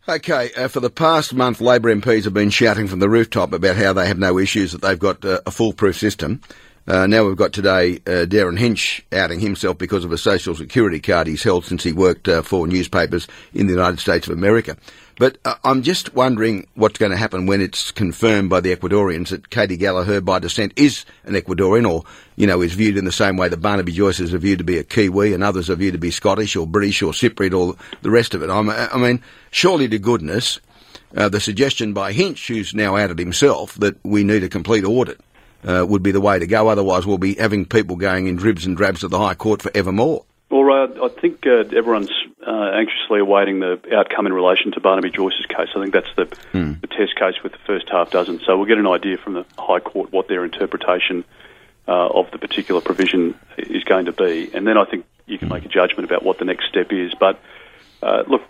Okay, for the past month, Labor MPs have been shouting from the rooftop about how they have no issues, that they've got a foolproof system. Now we've got today Darren Hinch outing himself because of a social security card he's held since he worked for newspapers in the United States of America. But I'm just wondering what's going to happen when it's confirmed by the Ecuadorians that Katie Gallagher, by descent, is an Ecuadorian, or, is viewed in the same way that Barnaby Joyce is viewed to be a Kiwi and others are viewed to be Scottish or British or Cypriot or the rest of it. I mean, surely to goodness, the suggestion by Hinch, who's now outed himself, that we need a complete audit would be the way to go. Otherwise, we'll be having people going in dribs and drabs to the High Court forevermore. Well, I think everyone's anxiously awaiting the outcome in relation to Barnaby Joyce's case. I think that's the test case with the first half dozen. So we'll get an idea from the High Court what their interpretation of the particular provision is going to be. And then I think you can make a judgment about what the next step is. But, look,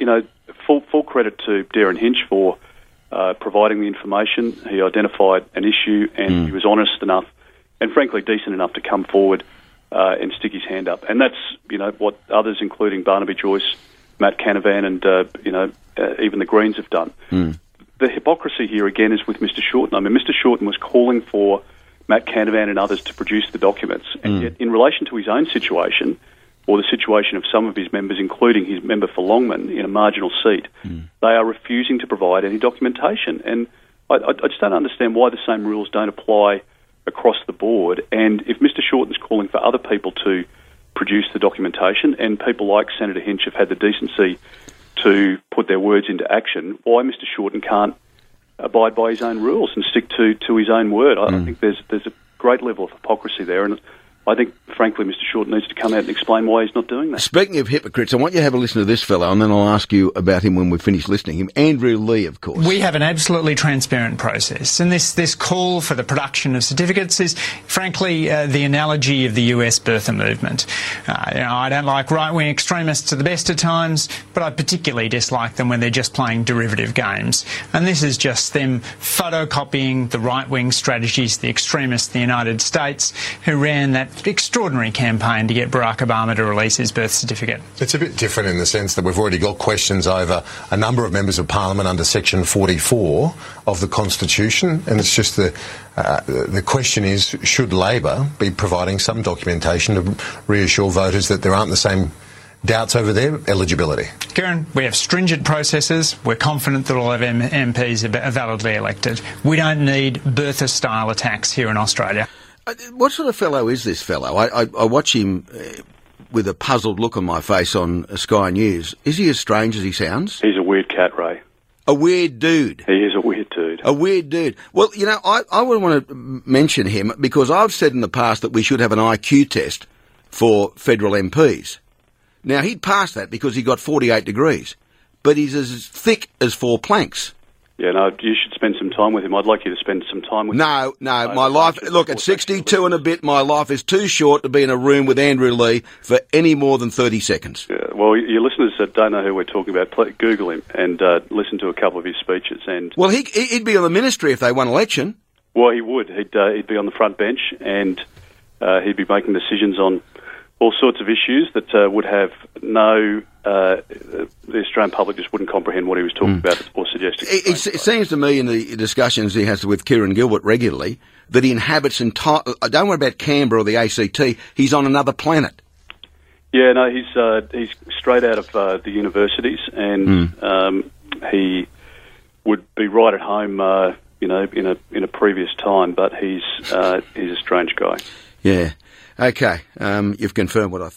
full credit to Darren Hinch for providing the information. He identified an issue and he was honest enough and, frankly, decent enough to come forward and stick his hand up. And that's, what others, including Barnaby Joyce, Matt Canavan and, even the Greens have done. The hypocrisy here, again, is with Mr Shorten. I mean, Mr Shorten was calling for Matt Canavan and others to produce the documents. And yet, in relation to his own situation, or the situation of some of his members, including his member for Longman in a marginal seat, they are refusing to provide any documentation. And I just don't understand why the same rules don't apply across the board. And if Mr Shorten's calling for other people to produce the documentation, and people like Senator Hinch have had the decency to put their words into action, why Mr Shorten can't abide by his own rules and stick to his own word? I think there's a great level of hypocrisy there, and I think, frankly, Mr Shorten needs to come out and explain why he's not doing that. Speaking of hypocrites, I want you to have a listen to this fellow, and then I'll ask you about him when we finish listening to him. Andrew Lee, of course. We have an absolutely transparent process, and this call for the production of certificates is, frankly, the analogy of the US birther movement. I don't like right-wing extremists to the best of times, but I particularly dislike them when they're just playing derivative games. And this is just them photocopying the right-wing strategies of the extremists in the United States who ran that extraordinary campaign to get Barack Obama to release his birth certificate. It's a bit different in the sense that we've already got questions over a number of members of Parliament under Section 44 of the Constitution, and it's just the question is, should Labor be providing some documentation to reassure voters that there aren't the same doubts over their eligibility? Kieran, we have stringent processes. We're confident that all of MPs are validly elected. We don't need birther-style attacks here in Australia. What sort of fellow is this fellow? I watch him with a puzzled look on my face on Sky News. Is he as strange as he sounds? He's a weird cat, Ray. A weird dude. He is a weird dude. A weird dude. Well, I would want to mention him because I've said in the past that we should have an IQ test for federal MPs. Now, he'd passed that because he got 48 degrees, but he's as thick as 4 planks. Yeah, no, you should spend some time with him. I'd like you to spend some time with him. No, my life, look, at 62 and a bit, my life is too short to be in a room with Andrew Lee for any more than 30 seconds. Yeah, well, your listeners that don't know who we're talking about, Google him and listen to a couple of his speeches. And well, he'd be on the ministry if they won election. Well, he would. He'd be on the front bench and he'd be making decisions on all sorts of issues that would have no... the Australian public just wouldn't comprehend what he was talking about or suggesting. It seems to me in the discussions he has with Kieran Gilbert regularly that he inhabits entire... Don't worry about Canberra or the ACT. He's on another planet. Yeah, no, he's straight out of the universities, and he would be right at home, in a previous time. But he's a strange guy. Yeah. Okay. You've confirmed what I thought.